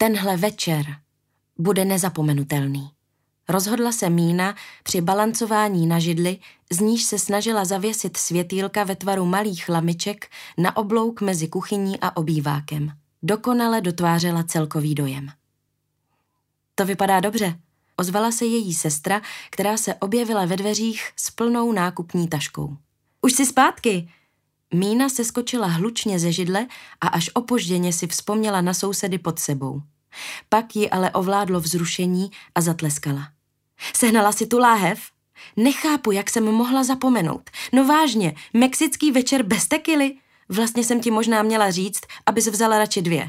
Tenhle večer bude nezapomenutelný. Rozhodla se Mína při balancování na židli, z níž se snažila zavěsit světýlka ve tvaru malých lamiček na oblouk mezi kuchyní a obývákem. Dokonale dotvářela celkový dojem. To vypadá dobře, ozvala se její sestra, která se objevila ve dveřích s plnou nákupní taškou. Už jsi zpátky! Mína se skočila hlučně ze židle a až opožděně si vzpomněla na sousedy pod sebou. Pak ji ale ovládlo vzrušení a zatleskala. Sehnala si tu láhev? Nechápu, jak jsem mohla zapomenout. No vážně, mexický večer bez tekily? Vlastně jsem ti možná měla říct, abys vzala radši 2.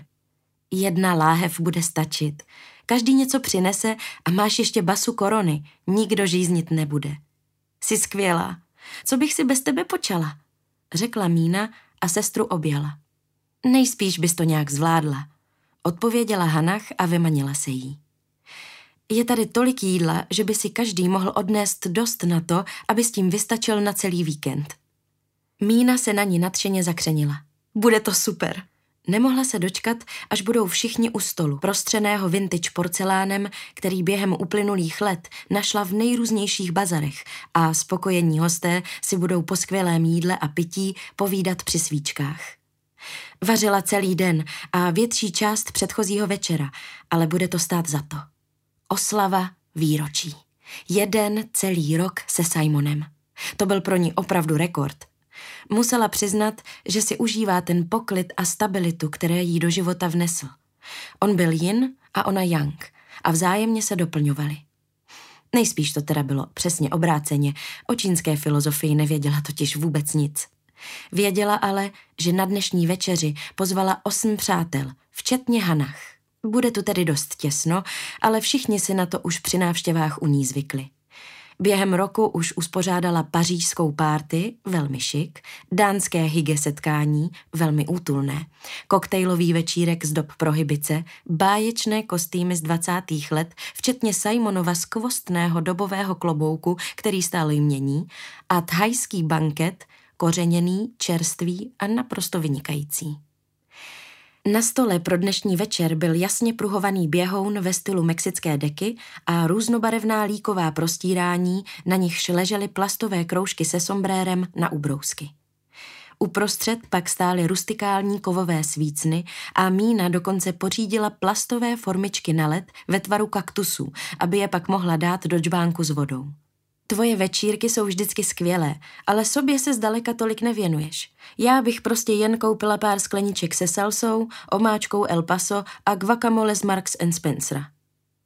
1 láhev bude stačit. Každý něco přinese a máš ještě basu korony. Nikdo žíznit nebude. Jsi skvělá. Co bych si bez tebe počala? Řekla Mína a sestru objala. Nejspíš bys to nějak zvládla, odpověděla Hannah a vymanila se jí. Je tady tolik jídla, že by si každý mohl odnést dost na to, aby s tím vystačil na celý víkend. Mína se na ní nadšeně zakřenila. Bude to super. Nemohla se dočkat, až budou všichni u stolu, prostřeného vintage porcelánem, který během uplynulých let našla v nejrůznějších bazarech a spokojení hosté si budou po skvělém jídle a pití povídat při svíčkách. Vařila celý den a větší část předchozího večera, ale bude to stát za to. Oslava výročí. 1 celý rok se Simonem. To byl pro ní opravdu rekord. Musela přiznat, že si užívá ten poklid a stabilitu, které jí do života vnesl. On byl yin a ona yang a vzájemně se doplňovali. Nejspíš to teda bylo přesně obráceně, o čínské filozofii nevěděla totiž vůbec nic. Věděla ale, že na dnešní večeři pozvala 8 přátel, včetně Hannah. Bude tu tedy dost těsno, ale všichni si na to už při návštěvách u ní zvykli. Během roku už uspořádala pařížskou párty, velmi šik, dánské hygge setkání, velmi útulné, koktejlový večírek z dob prohibice, báječné kostýmy z 20. let, včetně Simonova skvostného dobového klobouku, který stále jmění, a thajský banket, kořeněný, čerstvý a naprosto vynikající. Na stole pro dnešní večer byl jasně pruhovaný běhoun ve stylu mexické deky a různobarevná líková prostírání, na nichž ležely plastové kroužky se sombrérem na ubrousky. Uprostřed pak stály rustikální kovové svícny a Mína dokonce pořídila plastové formičky na led ve tvaru kaktusů, aby je pak mohla dát do džbánku s vodou. Tvoje večírky jsou vždycky skvělé, ale sobě se zdaleka tolik nevěnuješ. Já bych prostě jen koupila pár skleniček se salsou, omáčkou El Paso a guacamole z Marks & Spencera.